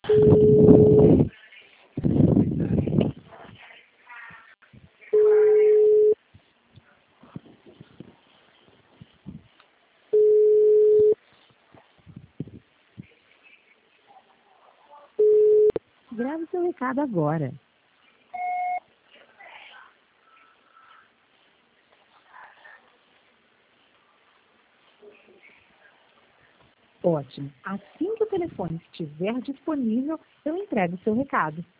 Grave seu recado agora. Ótimo. Assim que o telefone estiver disponível, eu entrego o seu recado.